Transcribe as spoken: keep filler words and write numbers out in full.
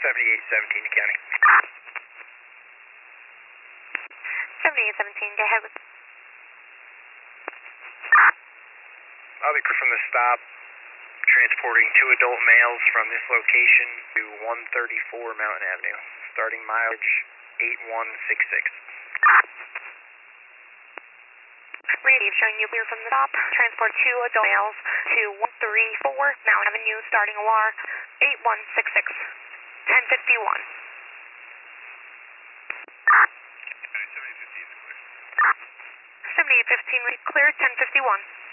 seventy-eight seventeen to county. seventy-eight seventeen, go ahead with... I'll be from the stop, transporting two adult males from this location to one thirty-four Mountain Avenue, starting mileage eight one six six. Receive, showing you clear from the stop. Transport two adult males to one thirty-four Mountain Avenue, starting O R eight one six six, ten fifty-one. seventy-eight fifteen, cleared, ten fifty-one.